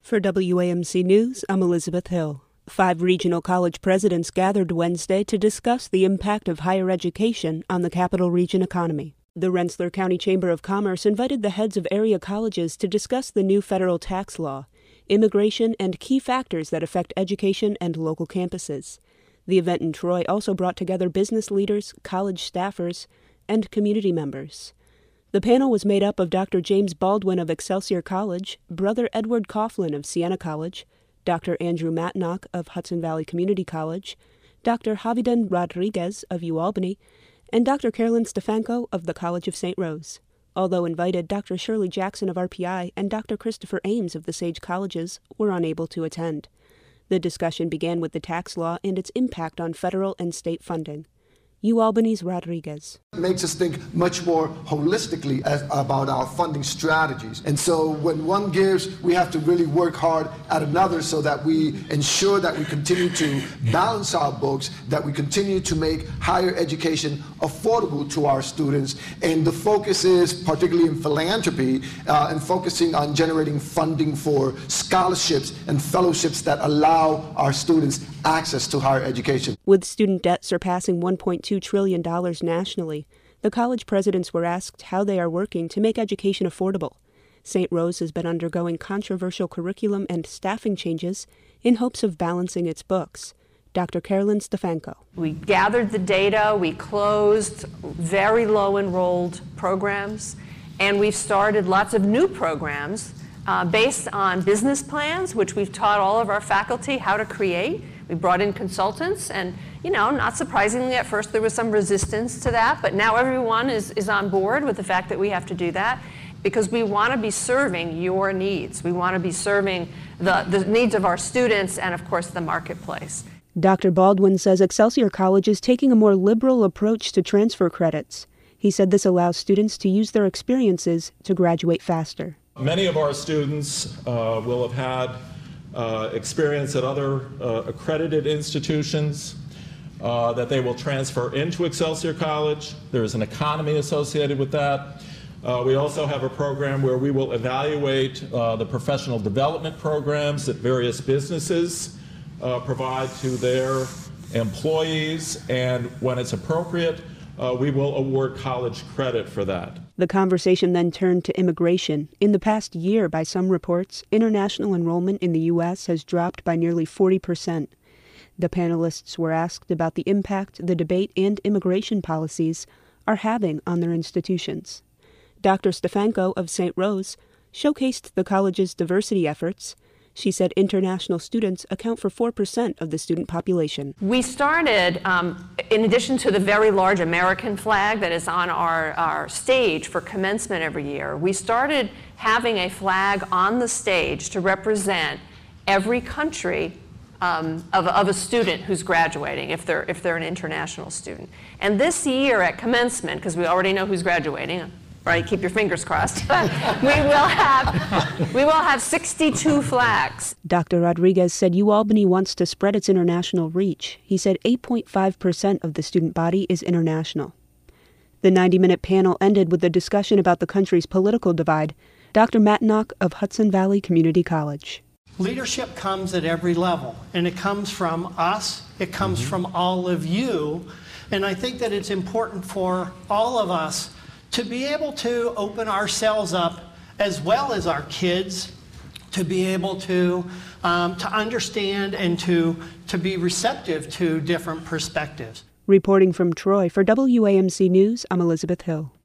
For WAMC News, I'm Elizabeth Hill. 5 regional college presidents gathered Wednesday to discuss the impact of higher education on the Capital Region economy. The Rensselaer County Chamber of Commerce invited the heads of area colleges to discuss the new federal tax law, immigration, and key factors that affect education and local campuses. The event in Troy also brought together business leaders, college staffers, and community members. The panel was made up of Dr. James Baldwin of Excelsior College, Brother Edward Coughlin of Siena College, Dr. Andrew Matnock of Hudson Valley Community College, Dr. Javidan Rodriguez of UAlbany, and Dr. Carolyn Stefanko of the College of St. Rose. Although invited, Dr. Shirley Jackson of RPI and Dr. Christopher Ames of the Sage Colleges were unable to attend. The discussion began with the tax law and its impact on federal and state funding. UAlbany's Rodriguez. It makes us think much more holistically about our funding strategies. And so when one gives, we have to really work hard at another so that we ensure that we continue to balance our books, that we continue to make higher education affordable to our students. And the focus is, particularly in philanthropy, and focusing on generating funding for scholarships and fellowships that allow our students access to higher education. With student debt surpassing $1.2 trillion nationally, the college presidents were asked how they are working to make education affordable. St. Rose has been undergoing controversial curriculum and staffing changes in hopes of balancing its books. Dr. Carolyn Stefanko. We gathered the data, we closed very low enrolled programs, and we've started lots of new programs based on business plans, which we've taught all of our faculty how to create. We brought in consultants, and not surprisingly, at first there was some resistance to that, but now everyone is on board with the fact that we have to do that because we want to be serving your needs. We want to be serving the needs of our students and, of course, the marketplace. Dr. Baldwin says Excelsior College is taking a more liberal approach to transfer credits. He said this allows students to use their experiences to graduate faster. Many of our students will have had experience at other accredited institutions that they will transfer into Excelsior College. There is an economy associated with that. We also have a program where we will evaluate the professional development programs that various businesses provide to their employees, and when it's appropriate, we will award college credit for that. The conversation then turned to immigration. In the past year, by some reports, international enrollment in the U.S. has dropped by nearly 40%. The panelists were asked about the impact the debate and immigration policies are having on their institutions. Dr. Stefanko of St. Rose showcased the college's diversity efforts. She said international students account for 4% of the student population. We started, in addition to the very large American flag that is on our stage for commencement every year, we started having a flag on the stage to represent every country of a student who's graduating, if they're an international student. And this year at commencement, because we already know who's graduating, right? Keep your fingers crossed. we will have 62 flags. Dr. Rodriguez said UAlbany wants to spread its international reach. He said 8.5% of the student body is international. The 90-minute panel ended with a discussion about the country's political divide. Dr. Matnock of Hudson Valley Community College. Leadership comes at every level, and it comes from us, it comes from all of you, and I think that it's important for all of us to be able to open ourselves up, as well as our kids, to be able to understand and to be receptive to different perspectives. Reporting from Troy for WAMC News, I'm Elizabeth Hill.